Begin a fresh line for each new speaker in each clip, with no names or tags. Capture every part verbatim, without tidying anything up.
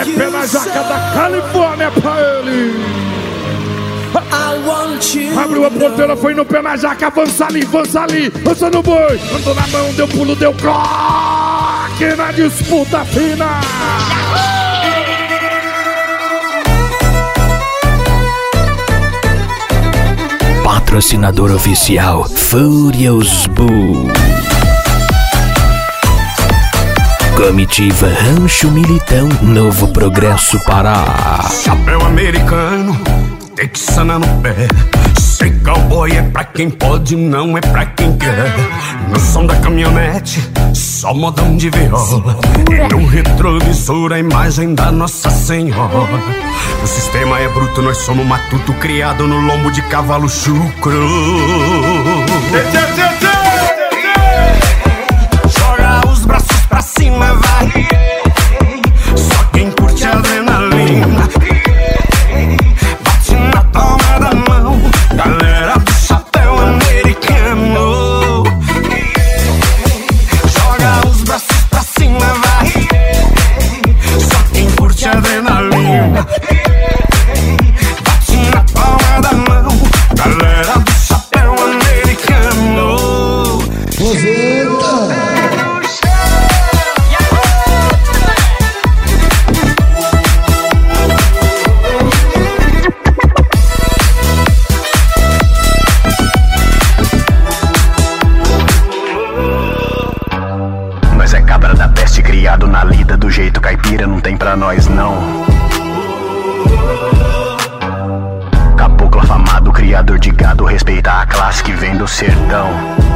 Pé na jaca da Califórnia pra ele. Abriu a porteira, foi no pé na jaca. Avança ali, avança ali, avança no boi. Andou na mão, deu pulo, deu croque na disputa final.
Patrocinador oficial Furious Bull. Comitiva Rancho Militão, Novo Progresso, Pará.
Chapéu americano, texana no pé. Ser cowboy é pra quem pode, não é pra quem quer. No som da caminhonete, só modão de viola. E no retrovisor a imagem da Nossa Senhora. O sistema é bruto, nós somos matuto, criado no lombo de cavalo chucro. Joga os braços pra cima, vai. Só quem curte adrenalina. Bate na palma da mão, galera do chapéu americano. Joga os braços pra cima, vai. Só quem curte adrenalina. Bate na palma da mão, galera do chapéu americano. Nós é cabra da peste, criado na lida do jeito caipira, não tem pra nós não. Caboclo afamado, criador de gado, respeita a classe que vem do sertão.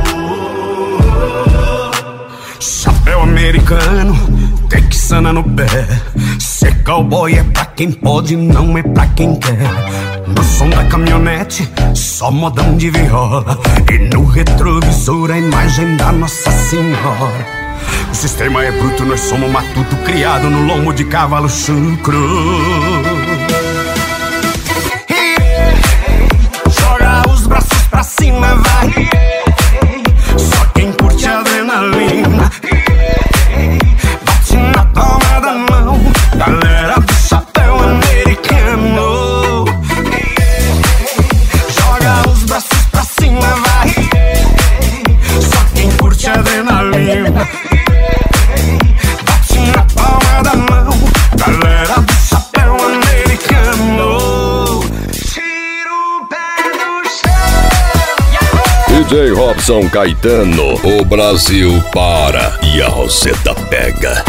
Chapéu americano, texana no pé. Ser cowboy é pra quem pode, não é pra quem quer. No som da caminhonete, só modão de viola. E no retrovisor a imagem da Nossa Senhora. O sistema é bruto, nós somos matuto, criado no lombo de cavalo chucro. Joga os braços pra cima, vai. Só quem curte adrenalina. Bate na palma da mão, galera do chapéu americano. Joga os braços pra cima, vai. Só quem curte adrenalina. Bate na palma da mão, galera do chapéu americano. Tira o pé do chão.
D J Robson Caetano, o Brasil para e a Roseta pega.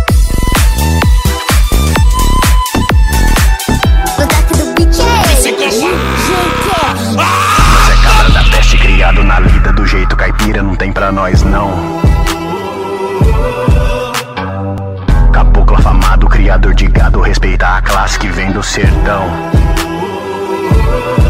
Mas é cabra da peste, criado na lida do jeito caipira, não tem pra nós não. Caboclo afamado, criador de gado, respeita a classe que vem do sertão.